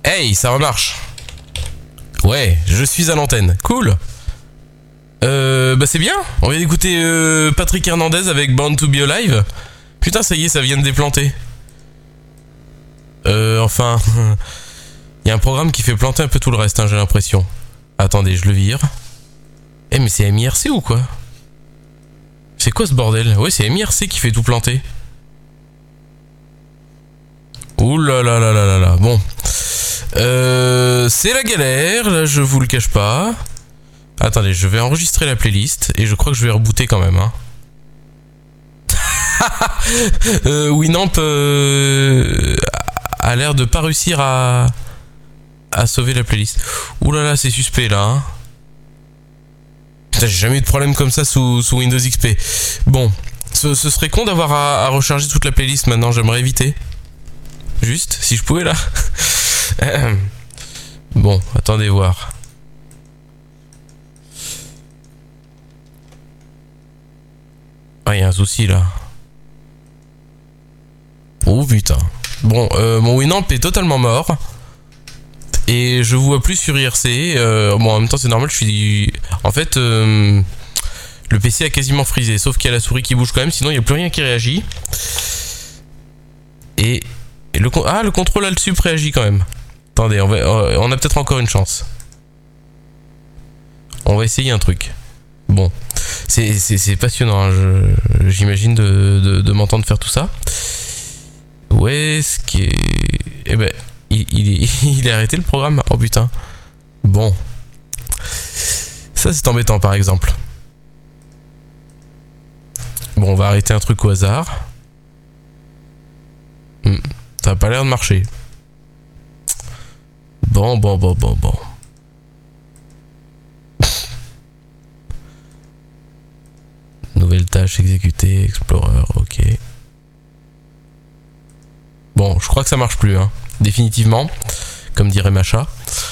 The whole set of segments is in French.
Hey, ça remarche. Ouais, je suis à l'antenne. Cool. Bah c'est bien. On vient d'écouter Patrick Hernandez avec Born to Be Alive. Putain, ça y est, ça vient de déplanter. Enfin... Il y a un programme qui fait planter un peu tout le reste, hein, j'ai l'impression. Attendez, je le vire. Eh mais c'est MIRC ou quoi? C'est quoi ce bordel? Ouais, c'est MIRC qui fait tout planter. Ouh là là là là là là. Bon. C'est la galère, là, je vous le cache pas. Attendez, je vais enregistrer la playlist et je crois que je vais rebooter quand même, hein. Winamp a l'air de pas réussir à sauver la playlist. Ouh là là, c'est suspect là, hein. Putain, j'ai jamais eu de problème comme ça sous Windows XP. Bon, ce serait con d'avoir à recharger toute la playlist maintenant, j'aimerais éviter. Juste, si je pouvais là. Bon, attendez voir. Ah, il y a un souci là. Oh putain. Bon, mon Winamp est totalement mort. Et je vous vois plus sur IRC. Bon, en même temps, c'est normal, je suis... En fait, le PC a quasiment frisé. Sauf qu'il y a la souris qui bouge quand même, sinon il n'y a plus rien qui réagit. Et le contrôle Alt-Sup réagit quand même. Attendez, on a peut-être encore une chance. On va essayer un truc. Bon, c'est passionnant, hein. J'imagine de m'entendre faire tout ça. Où est-ce qu'il est... Eh ben, il a arrêté le programme. Oh putain. Bon. Ça, c'est embêtant, par exemple. Bon, on va arrêter un truc au hasard. Ça a pas l'air de marcher. Bon. Nouvelle tâche exécutée, Explorer, ok. Bon, je crois que ça marche plus, hein. Définitivement, comme dirait Macha.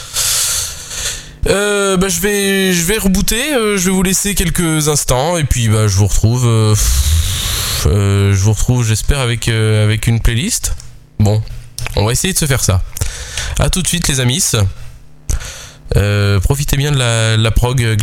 Bah, je vais rebooter. Je vais vous laisser quelques instants et puis bah je vous retrouve. J'espère avec une playlist. Bon, on va essayer de se faire ça. À tout de suite les amis. Profitez bien de la prog.